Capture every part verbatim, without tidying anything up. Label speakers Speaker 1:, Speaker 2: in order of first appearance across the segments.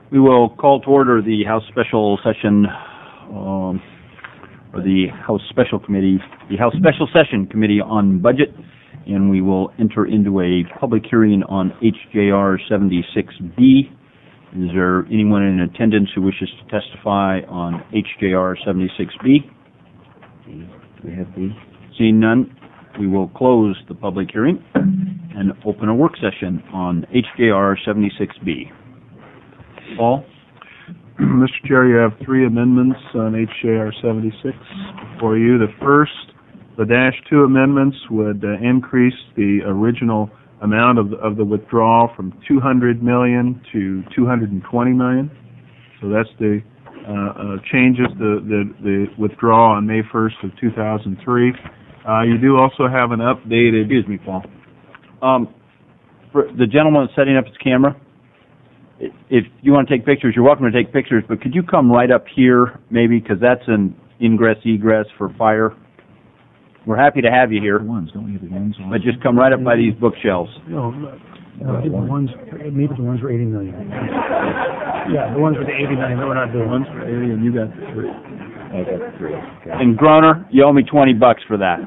Speaker 1: We will call to order the House Special Session, um, or the House Special Committee, the House Special Session Committee on Budget, and we will enter into a public hearing on H J R seventy-six B. Is there anyone in attendance who wishes to testify on H J R seventy-six B?
Speaker 2: Do we have B?
Speaker 1: Seeing none, we will close the public hearing and open a work session on H J R seventy-six B. Paul?
Speaker 3: Mister Chair, you have three amendments on H J R seventy-six for you. The first, the dash two amendments would uh, increase the original amount of the, of the withdrawal from two hundred million dollars to two hundred twenty million dollars. So that's the uh, uh, changes, the, the, the withdrawal on May first of two thousand three. Uh, you do also have an updated...
Speaker 1: Excuse me, Paul. Um, for the gentleman that's setting up his camera, if you want to take pictures, you're welcome to take pictures, but could you come right up here, maybe, because that's an ingress, egress for fire. We're happy to have you here.
Speaker 2: Ones, don't we have the ones on?
Speaker 1: But just come right up by these bookshelves.
Speaker 4: No, no, the ones, maybe the ones for eighty million. Yeah, the ones for the eighty million that we're not doing.
Speaker 3: One's for eighty, and you got three.
Speaker 2: I got three. Okay.
Speaker 1: And Groner, you owe me twenty bucks for that.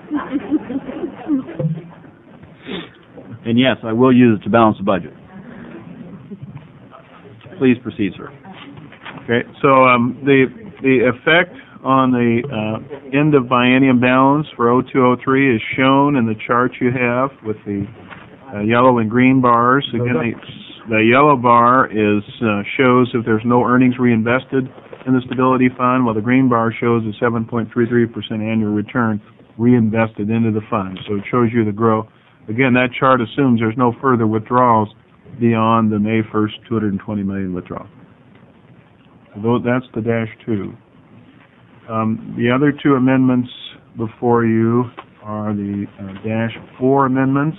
Speaker 1: And yes, I will use it to balance the budget. Please proceed, sir.
Speaker 3: Okay, so um, the the effect on the uh, end of biennium balance for oh two oh three is shown in the chart you have with the uh, yellow and green bars. Again, the, the yellow bar is uh, shows if there's no earnings reinvested in the stability fund, while the green bar shows a seven point three three percent annual return reinvested into the fund. So it shows you the growth. Again, that chart assumes there's no further withdrawals beyond the May first two hundred twenty million dollars withdrawal. So that's the dash two. Um, the other two amendments before you are the uh, dash four amendments,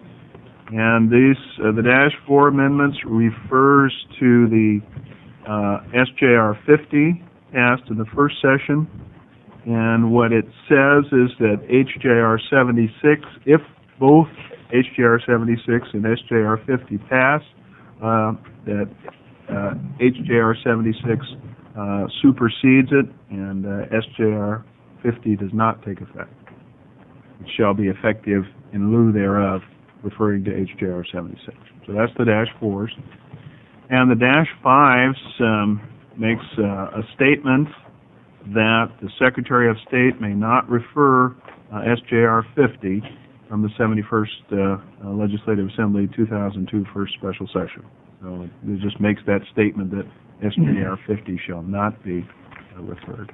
Speaker 3: and these uh, the dash four amendments refers to the uh, S J R fifty passed in the first session, and what it says is that H J R seventy-six, if both H J R seventy-six and S J R fifty pass, uh, that uh, H J R seventy-six uh, supersedes it, and uh, S J R fifty does not take effect. It shall be effective in lieu thereof, referring to H J R seventy-six. So that's the dash fours. And the dash fives um, makes uh, a statement that the Secretary of State may not refer uh, S J R fifty from the seventy-first uh, uh, Legislative Assembly two thousand two first special session. So it just makes that statement that S J R fifty shall not be uh, referred.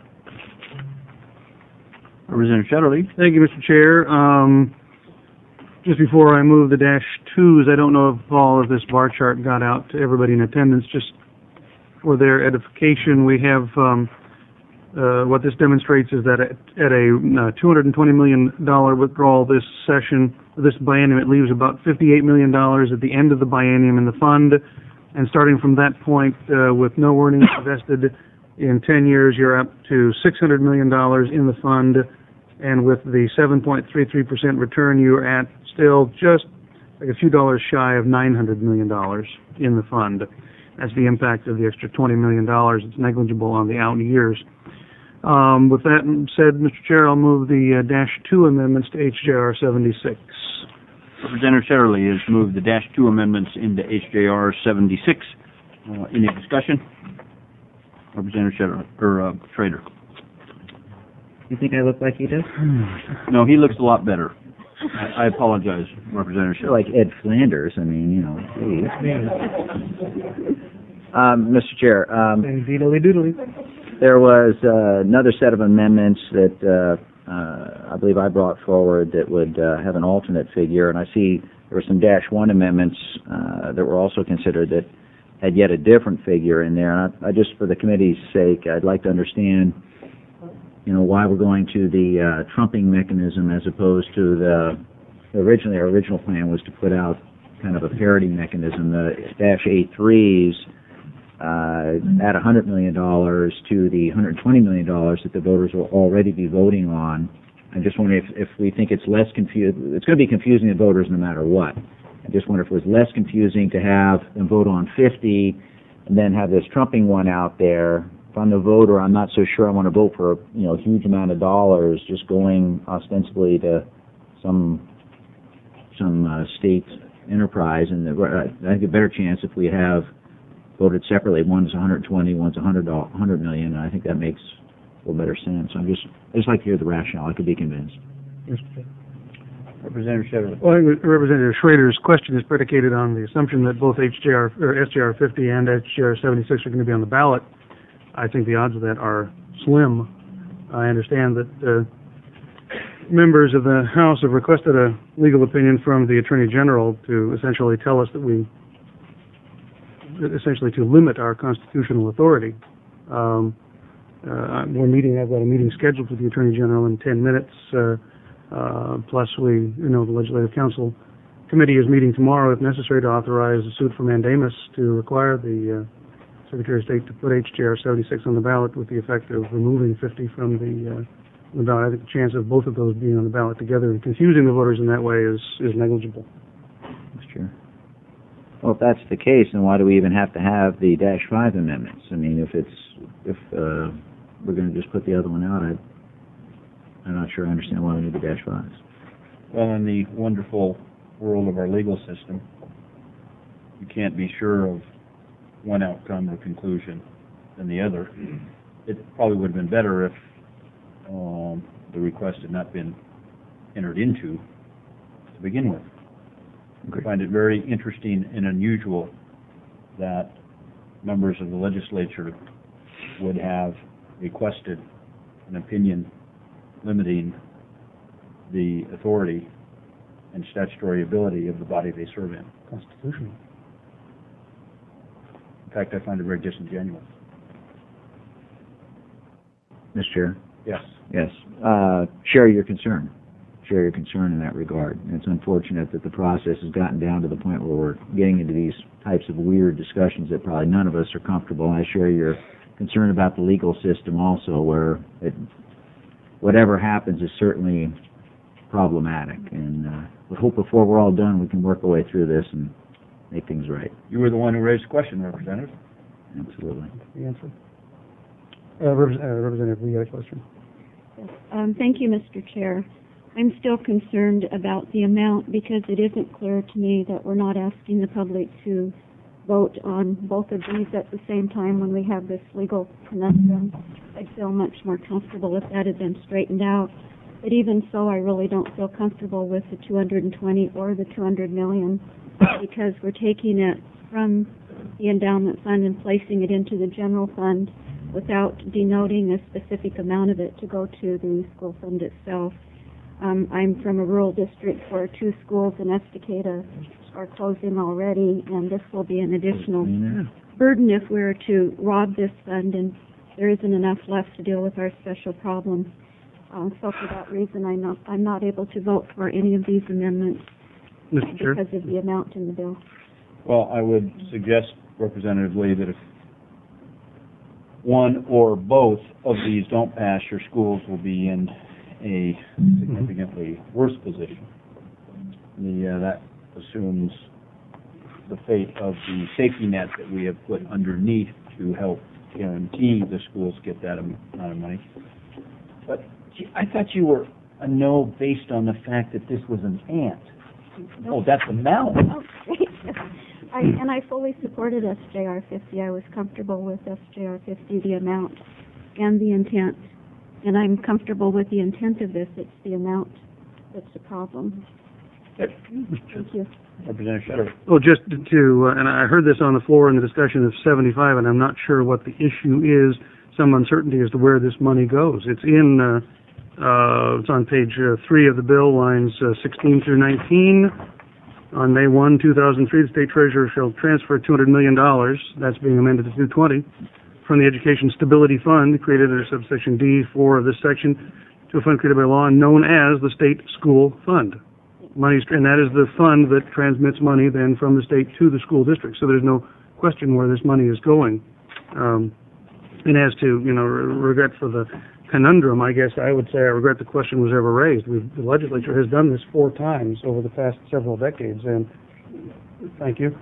Speaker 1: Representative Shetterly.
Speaker 4: Thank you, Mister Chair. Um, just before I move the dash twos, I don't know if, Paul, if this bar chart got out to everybody in attendance. Just for their edification, we have um, uh, what this demonstrates is that at, at a uh, two hundred twenty million dollars withdrawal this session, this biennium, it leaves about fifty-eight million dollars at the end of the biennium in the fund. And starting from that point, uh, with no earnings invested in ten years, you're up to six hundred million dollars in the fund. And with the seven point three three percent return, you're at still just like a few dollars shy of nine hundred million dollars in the fund. That's the impact of the extra twenty million dollars. It's negligible on the out years. Um, with that said, Mister Chair, I'll move the uh, dash two amendments to H J R seventy-six.
Speaker 1: Representative Shetterly has moved the dash two amendments into H J R seventy-six. Uh, any discussion? Representative Shetterly, or uh, Trader.
Speaker 2: You think I look like he does?
Speaker 1: No, he looks a lot better. I, I apologize, Representative
Speaker 2: You're
Speaker 1: Shetterly.
Speaker 2: like Ed Flanders. I mean, you know, geez. Um, Mister Chair, um,
Speaker 4: Doodly doodly.
Speaker 2: there was uh, another set of amendments that uh, uh, I believe I brought forward that would uh, have an alternate figure, and I see there were some dash one amendments uh, that were also considered that had yet a different figure in there. And I, I just, for the committee's sake, I'd like to understand, you know, why we're going to the uh, trumping mechanism as opposed to the, originally our original plan was to put out kind of a parity mechanism. The dash eight threes uh, add one hundred million dollars to the one hundred twenty million dollars that the voters will already be voting on. I just wonder if, if we think it's less confusing. It's going to be confusing to voters no matter what. I just wonder if it was less confusing to have them vote on fifty and then have this trumping one out there. If I'm the voter, I'm not so sure I want to vote for a you know a huge amount of dollars just going ostensibly to some some uh, state enterprise, and the, I think a better chance if we have voted separately. One's one hundred twenty, one's one hundred, one hundred million, and I think that makes a little better sense. I'm just I just like to hear the rationale. I could be convinced.
Speaker 1: Representative Shedler.
Speaker 4: Well, I think Representative Schrader's question is predicated on the assumption that both H J R or S J R fifty and H J R seventy-six are going to be on the ballot. I think the odds of that are slim. I understand that uh, members of the House have requested a legal opinion from the Attorney General to essentially tell us that we, essentially to limit our constitutional authority. Um, uh, we're meeting, I've got a meeting scheduled with the Attorney General in ten minutes, uh, uh, plus we, you know, the Legislative Council Committee is meeting tomorrow if necessary to authorize a suit for mandamus to require the uh, Secretary of State to put H J R seventy-six on the ballot with the effect of removing fifty from the, uh, the ballot. I think the chance of both of those being on the ballot together and confusing the voters in that way is, is negligible.
Speaker 2: That's true. Well, if that's the case, then why do we even have to have the dash five amendments? I mean, if it's if uh, we're going to just put the other one out, I, I'm not sure I understand why we need the dash fives.
Speaker 1: Well, in the wonderful world of our legal system, you can't be sure of one outcome or conclusion than the other. It probably would have been better if um, the request had not been entered into to begin with. I find it very interesting and unusual that members of the legislature would have requested an opinion limiting the authority and statutory ability of the body they serve in.
Speaker 4: Constitutional.
Speaker 1: In fact, I find it very disingenuous.
Speaker 2: Mister Chair?
Speaker 1: Yes.
Speaker 2: Yes. Uh, share your concern. Share your concern in that regard. And it's unfortunate that the process has gotten down to the point where we're getting into these types of weird discussions that probably none of us are comfortable. I share your concern about the legal system also, where it, whatever happens is certainly problematic. And uh, we hope before we're all done we can work our way through this and make things right.
Speaker 1: You were the one who raised the question, Representative.
Speaker 2: Absolutely.
Speaker 4: The answer. Uh, Repres- uh, Representative, we got a question.
Speaker 5: Yes. Um, thank you, Mister Chair. I'm still concerned about the amount because it isn't clear to me that we're not asking the public to vote on both of these at the same time when we have this legal conundrum. I'd feel much more comfortable if that had been straightened out. But even so, I really don't feel comfortable with the two hundred twenty or the two hundred million because we're taking it from the endowment fund and placing it into the general fund without denoting a specific amount of it to go to the school fund itself. Um, I'm from a rural district where two schools in Estacada are closing already, and this will be an additional burden if we were to rob this fund, and there isn't enough left to deal with our special problems. Um, so for that reason, I'm not, I'm not able to vote for any of these amendments
Speaker 4: Mister Chair?
Speaker 5: because of the amount in the bill.
Speaker 1: Well, I would suggest, Representative Lee, that if one or both of these don't pass, your schools will be in a significantly worse position. The, uh, that assumes the fate of the safety net that we have put underneath to help guarantee the schools get that amount of money. But gee, I thought you were a no based on the fact that this was an ant. Oh, that's amount.
Speaker 5: Oh, great. I, and I fully supported S J R fifty. I was comfortable with S J R fifty, the amount and the intent. And I'm comfortable with the intent of this. It's the amount that's the problem.
Speaker 1: Yep.
Speaker 5: Thank you.
Speaker 1: Representative Shedler.
Speaker 4: Well, just to, uh, and I heard this on the floor in the discussion of seventy-five, and I'm not sure what the issue is, some uncertainty as to where this money goes. It's in, uh, uh, it's on page uh, three of the bill, lines uh, sixteen through nineteen. On May first, two thousand three, the State Treasurer shall transfer two hundred million dollars, that's being amended to two hundred twenty, from the Education Stability Fund, created under subsection D four of this section, to a fund created by law known as the State School Fund. Money, and that is the fund that transmits money then from the state to the school district. So there's no question where this money is going. Um, and as to, you know, re- regret for the conundrum, I guess I would say I regret the question was ever raised. We've, the legislature has done this four times over the past several decades, and thank you.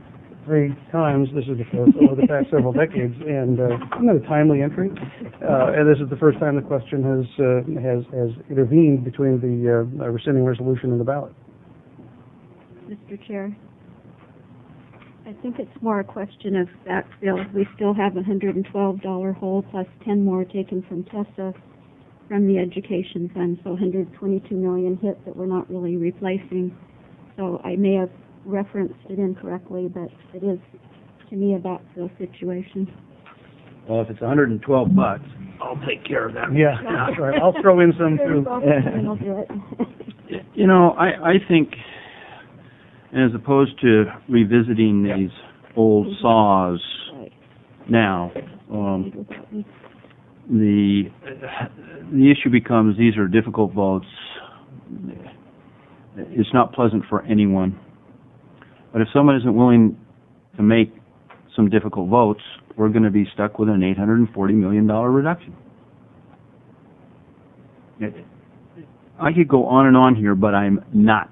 Speaker 4: three times. This is the first over the past several decades, and uh, not a timely entry. Uh, and this is the first time the question has uh, has has intervened between the uh, rescinding resolution and the ballot.
Speaker 5: Mister Chair, I think it's more a question of backfill. We still have a one hundred twelve dollar hole plus ten more taken from Tessa from the education fund, so one hundred twenty-two million hit that we're not really replacing. So I may have referenced it incorrectly, but it is, to me, a backfill situation.
Speaker 1: Well, if it's one hundred twelve bucks, I'll take care of that.
Speaker 4: Yeah, that's right. I'll throw in some too.
Speaker 5: And I'll do it.
Speaker 1: You know, I, I think, as opposed to revisiting these old saws
Speaker 5: Right.
Speaker 1: now, um, the the issue becomes these are difficult votes. It's not pleasant for anyone. But if someone isn't willing to make some difficult votes, we're going to be stuck with an eight hundred forty million dollars reduction. I could go on and on here, but I'm not.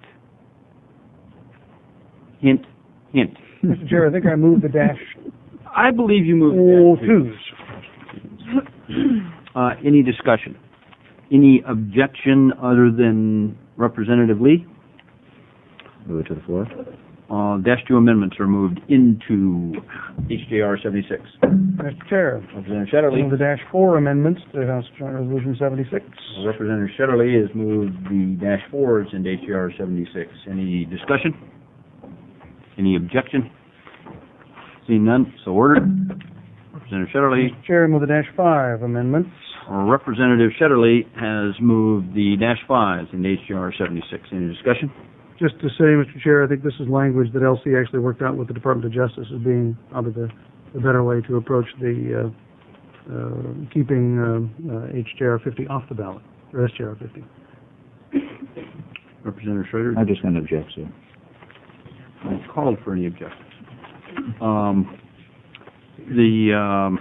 Speaker 1: Hint, hint.
Speaker 4: Mister Chair, I think I moved the dash
Speaker 1: I believe you moved
Speaker 4: oh,
Speaker 1: that.
Speaker 4: twos.
Speaker 1: Uh, any discussion? Any objection other than Representative Lee?
Speaker 2: Move it to the floor.
Speaker 1: Uh, dash two amendments are moved into H J R seventy-six.
Speaker 4: Mister Chair,
Speaker 1: Representative Shetterly.
Speaker 4: move the dash four amendments to House Joint Resolution seventy-six.
Speaker 1: Representative Shetterly has moved the dash fours into H J R seventy-six. Any discussion? Any objection? Seeing none, so ordered. Representative Shetterly.
Speaker 4: Mister Chair, move the dash five amendments.
Speaker 1: Representative Shetterly has moved the dash fives into H J R seventy-six. Any discussion?
Speaker 4: Just to say, Mister Chair, I think this is language that L C actually worked out with the Department of Justice as being probably the, the better way to approach the uh, uh, keeping uh, uh, H J R fifty off the ballot, or S J R fifty.
Speaker 1: Representative Schrader.
Speaker 2: I'm just going to object, sir.
Speaker 1: I called for any objections. Um, the um,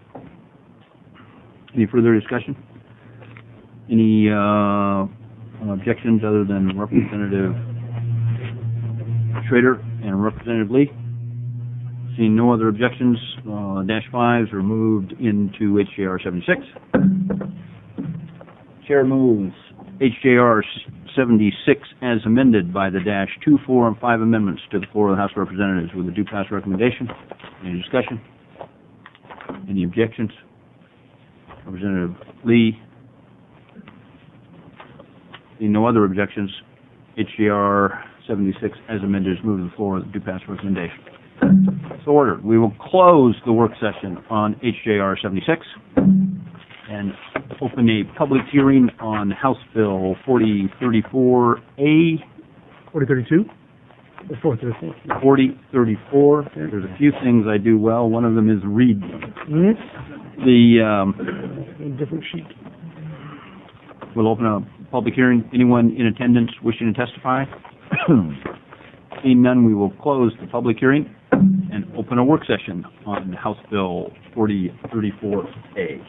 Speaker 1: any further discussion? Any uh, objections other than Representative Schrader and Representative Lee? Seeing no other objections, uh, dash fives are moved into H J R seventy-six. Chair moves H J R seventy-six as amended by the dash two, four, and five amendments to the floor of the House of Representatives with a due pass recommendation. Any discussion? Any objections? Representative Lee? Seeing no other objections, H J R seventy-six as amended is moved to the floor with a due pass recommendation. So ordered. We will close the work session on H J R seventy-six and open a public hearing on House Bill forty thirty-four A.
Speaker 4: forty thirty-two? Or four thirty-four?
Speaker 1: forty thirty-four. There's a few things I do well. One of them is read them.
Speaker 4: Mm-hmm.
Speaker 1: The, um,
Speaker 4: Different sheet.
Speaker 1: we'll open a public hearing. Anyone in attendance wishing to testify? Seeing none, we will close the public hearing and open a work session on House Bill forty thirty-four A.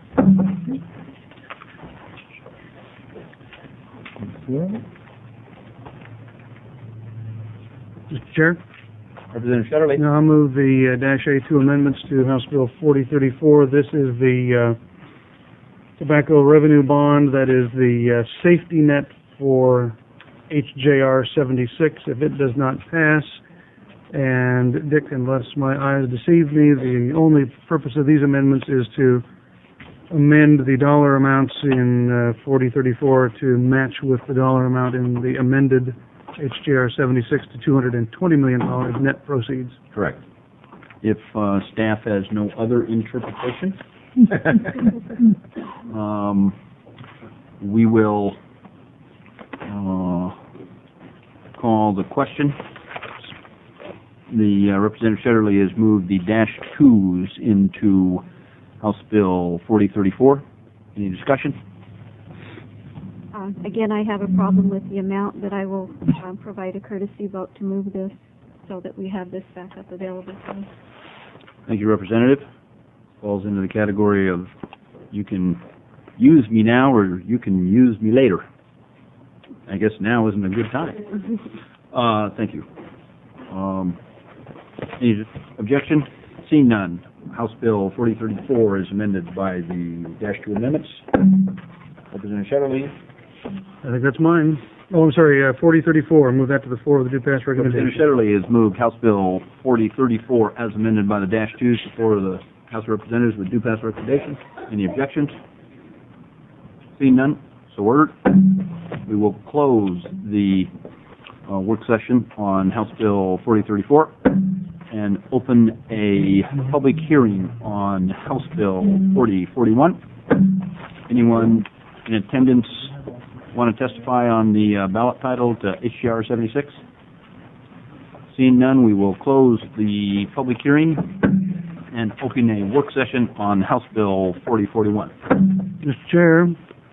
Speaker 4: Mister Chair?
Speaker 1: Representative Shetterly.
Speaker 4: Now I'll move the uh, dash A two amendments to House Bill forty thirty-four. This is the uh, tobacco revenue bond that is the uh, safety net for H J R seventy-six. If it does not pass, and Dick, unless my eyes deceive me, the only purpose of these amendments is to amend the dollar amounts in uh, forty thirty-four to match with the dollar amount in the amended H J R seventy-six to two hundred twenty million dollars net proceeds.
Speaker 1: Correct. If uh, staff has no other interpretation, um, we will uh, call the question. The uh, Representative Shetterly has moved the dash twos into House Bill forty thirty-four. Any discussion?
Speaker 5: Uh, again, I have a problem with the amount, but I will um, provide a courtesy vote to move this so that we have this backup available for us.
Speaker 1: Thank you, Representative. Falls into the category of you can use me now or you can use me later. I guess now isn't a good time. Uh, thank you. Um, Any objection? Seeing none. House Bill forty thirty-four is amended by the dash two amendments. Representative Shetterly.
Speaker 4: I think that's mine. Oh, I'm sorry, uh, forty thirty-four, move that to the floor with the due pass
Speaker 1: Representative
Speaker 4: recommendation.
Speaker 1: Shetterly has moved House Bill forty thirty-four as amended by the dash two to the floor of the House of Representatives with due pass recommendation. Any objections? Seeing none, so ordered. We will close the uh, work session on House Bill forty thirty-four and open a public hearing on House Bill forty forty-one. Anyone in attendance want to testify on the uh, ballot title to H J R seventy-six? Seeing none, we will close the public hearing and open a work session on House Bill forty forty-one.
Speaker 4: Mister Chair,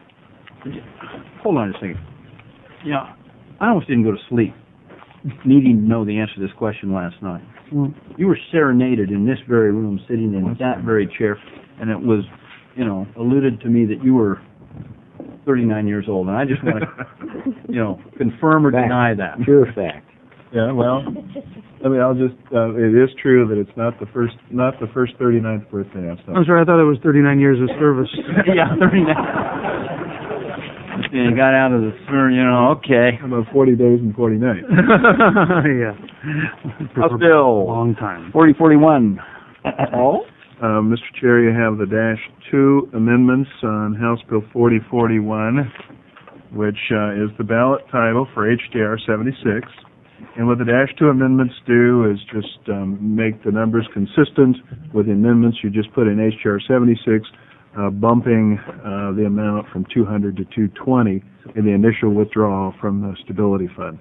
Speaker 1: Hold on a second. Yeah, I almost didn't go to sleep needing to know the answer to this question last night.
Speaker 4: well,
Speaker 1: You were serenaded in this very room, sitting in that very chair, and it was, you know, alluded to me that you were thirty-nine years old, and I just want to, you know, confirm or
Speaker 2: Fact.
Speaker 1: deny that.
Speaker 2: Pure fact.
Speaker 3: Yeah, well, I mean, I'll just, uh, it is true that it's not the first, not the first thirty-ninth birthday I've
Speaker 4: I'm
Speaker 3: celebrated.
Speaker 4: sorry, I thought it was thirty-nine years of service.
Speaker 1: Yeah, thirty-nine. And got out of the, you know, okay.
Speaker 3: How about forty days and forty nights?
Speaker 4: Yeah.
Speaker 1: House Bill
Speaker 4: Long time.
Speaker 1: forty forty-one. Paul?
Speaker 3: Uh, Mister Chair, you have the dash two amendments on House Bill forty forty-one, which uh, is the ballot title for H J R seventy-six. And what the dash two amendments do is just um, make the numbers consistent with the amendments you just put in H J R seventy-six, uh, bumping uh, the amount from two hundred to two twenty in the initial withdrawal from the Stability Fund.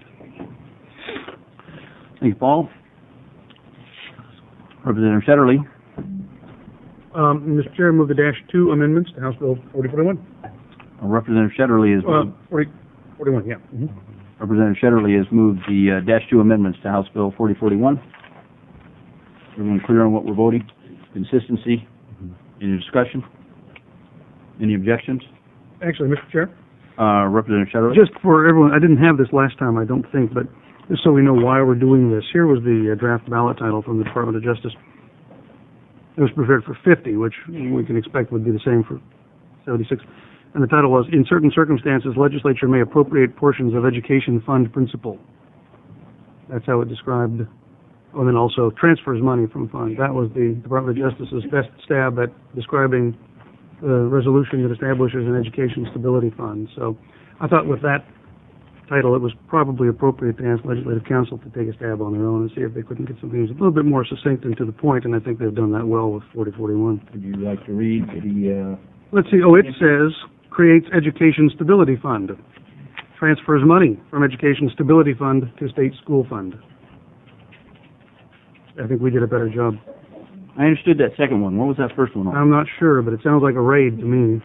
Speaker 1: Thank you, Paul. Representative Shetterly.
Speaker 4: Um, Mister Chair, move the dash two amendments to House Bill forty forty-one.
Speaker 1: Representative Shetterly has
Speaker 4: Uh,
Speaker 1: moved,
Speaker 4: forty, forty-one, yeah. Mhm.
Speaker 1: Representative Shetterly has moved the uh, dash two amendments to House Bill forty forty-one. Everyone clear on what we're voting? Consistency? Any discussion? Any objections?
Speaker 4: Actually, Mister Chair,
Speaker 1: Uh, Representative Shetterly?
Speaker 4: just for everyone, I didn't have this last time, I don't think, but just so we know why we're doing this, here was the uh, draft ballot title from the Department of Justice. It was prepared for fifty, which we can expect would be the same for seventy-six. And the title was, "In certain circumstances, legislature may appropriate portions of education fund principal." That's how it described, oh, and then also transfers money from fund. That was the Department of Justice's best stab at describing the resolution that establishes an education stability fund. So I thought with that title, it was probably appropriate to ask Legislative Council to take a stab on their own and see if they couldn't get some things a little bit more succinct and to the point, and I think they've done that well with forty forty-one.
Speaker 1: Would you like to read the, uh...
Speaker 4: Let's see, oh, it says, creates Education Stability Fund, transfers money from Education Stability Fund to State School Fund. I think we did a better job.
Speaker 1: I understood that second one. What was that first one on?
Speaker 4: I'm not sure, but it sounds like a raid to me.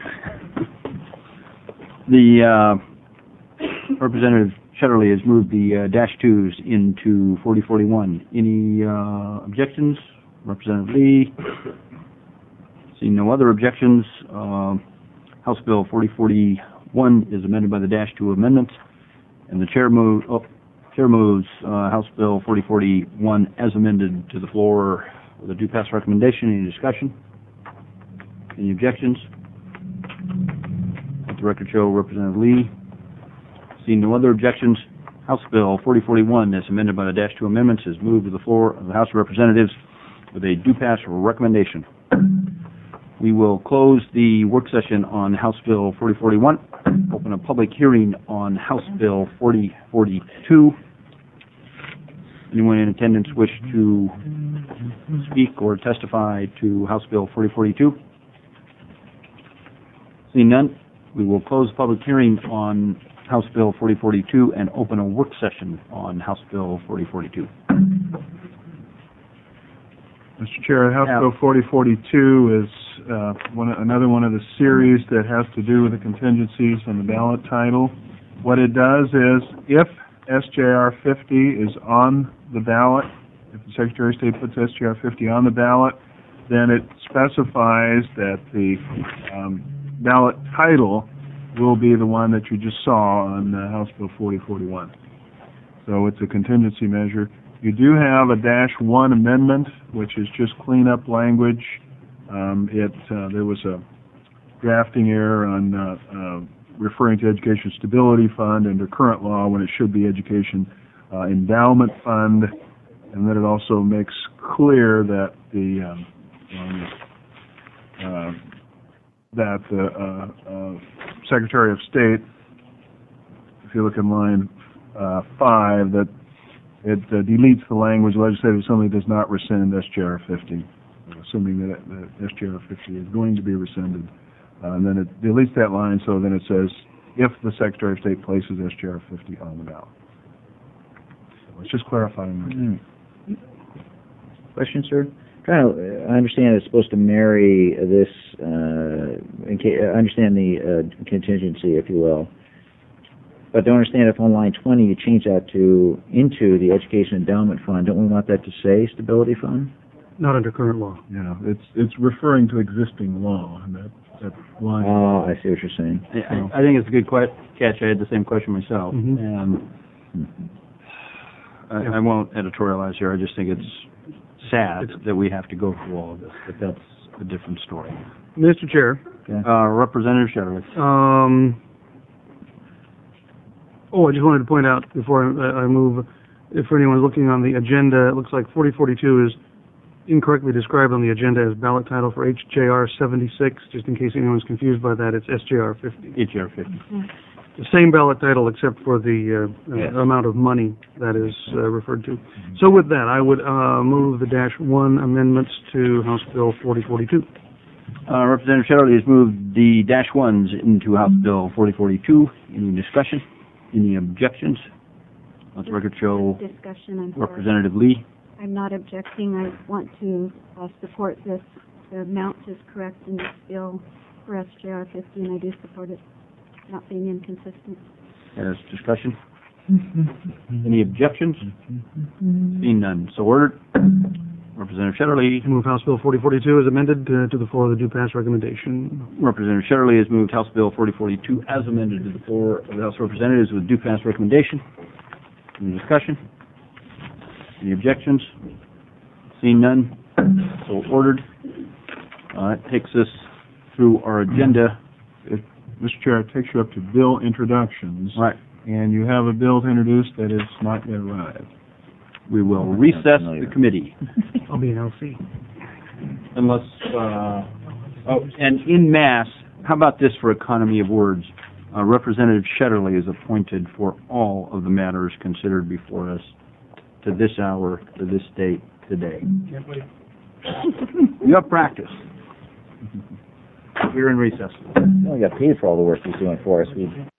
Speaker 1: The, uh, Representative Shetterly has moved the uh, dash twos into forty forty-one. Any uh, objections? Representative Lee? Seeing no other objections, uh, House Bill forty forty-one is amended by the dash two amendments, and the chair move, oh, chair moves uh, House Bill forty forty-one as amended to the floor with a due pass recommendation. Any discussion? Any objections? Let the record show Representative Lee. Seeing no other objections, House Bill forty forty-one, as amended by the dash two amendments, is moved to the floor of the House of Representatives with a due pass recommendation. We will close the work session on House Bill forty forty-one, open a public hearing on House Bill forty forty-two. Anyone in attendance wish to speak or testify to House Bill forty forty-two? Seeing none, we will close the public hearing on House Bill forty forty-two and open a work session on House Bill forty forty-two.
Speaker 3: Mister Chair, House
Speaker 1: Yeah.
Speaker 3: Bill forty forty-two is uh, one, another one of the series that has to do with the contingencies on the ballot title. What it does is, if S J R fifty is on the ballot, if the Secretary of State puts S J R fifty on the ballot, then it specifies that the um, ballot title will be the one that you just saw on uh, House Bill forty forty-one. So it's a contingency measure. You do have a dash one amendment, which is just cleanup language. Um, it, uh, there was a drafting error on, uh, uh, referring to Education Stability Fund under current law when it should be Education uh, Endowment Fund, and then it also makes clear that the, um, um, uh, that the uh, uh, Secretary of State, if you look in line uh, five, that it uh, deletes the language, legislative assembly does not rescind S J R fifty, assuming that, that S J R fifty is going to be rescinded. Uh, and then it deletes that line, so then it says, if the Secretary of State places S J R fifty on the ballot. So it's just clarifying.
Speaker 2: Mm. Question, sir? Trying to, I understand it's supposed to marry this, uh, in ca- I understand the uh, contingency, if you will. But don't understand if on line twenty you change that to, into the Education Endowment Fund, don't we want that to say Stability Fund?
Speaker 4: Not under current law.
Speaker 3: Yeah, it's it's referring to existing law, and that, that line.
Speaker 2: Oh, I see what you're saying.
Speaker 1: I, I I think it's a good que- catch. I had the same question myself,
Speaker 4: Mhm.
Speaker 1: and I, I won't editorialize here. I just think it's sad that we have to go through all of this, but that's a different story.
Speaker 4: Mister Chair,
Speaker 1: Uh, Representative Shetterly.
Speaker 4: um, oh, I just wanted to point out before I, I move, if for anyone's looking on the agenda, it looks like forty forty-two is incorrectly described on the agenda as ballot title for H J R seventy-six. Just in case anyone's confused by that, it's S J R fifty.
Speaker 1: H J R fifty.
Speaker 4: The same ballot title except for the uh,
Speaker 1: Yes.
Speaker 4: uh, amount of money that is uh, referred to. So with that, I would uh, move the dash one amendments to House Bill forty forty-two.
Speaker 1: Uh, Representative Shetterly has moved the dash ones into House Bill forty forty-two. Any discussion? Any objections? Let the record show
Speaker 5: Discussion, I'm sorry.
Speaker 1: Representative Lee.
Speaker 5: I'm not objecting. I want to uh, support this. The amount is correct in this bill for S J R fifty, and I do support it not being inconsistent.
Speaker 1: Has discussion? Any objections? Seeing none, so ordered. Representative Shetterly.
Speaker 4: Move House Bill forty forty-two as amended uh, to the floor of the due pass recommendation.
Speaker 1: Representative Shetterly has moved House Bill forty forty-two as amended to the floor of the House of Representatives with due pass recommendation. Any discussion? Any objections? Seeing none, so ordered. Uh, that takes us through our agenda.
Speaker 3: It, Mister Chair, it takes you up to bill introductions.
Speaker 1: Right.
Speaker 3: And you have a bill to introduce that is not yet arrived.
Speaker 1: We will recess the committee
Speaker 4: I'll be in L C.
Speaker 1: unless, uh, oh, and in mass, how about this for economy of words? Uh, Representative Shetterly is appointed for all of the matters considered before us to this hour, to this date, today. You have practice. We're in recess.
Speaker 2: We got paid for all the work he's doing for us. We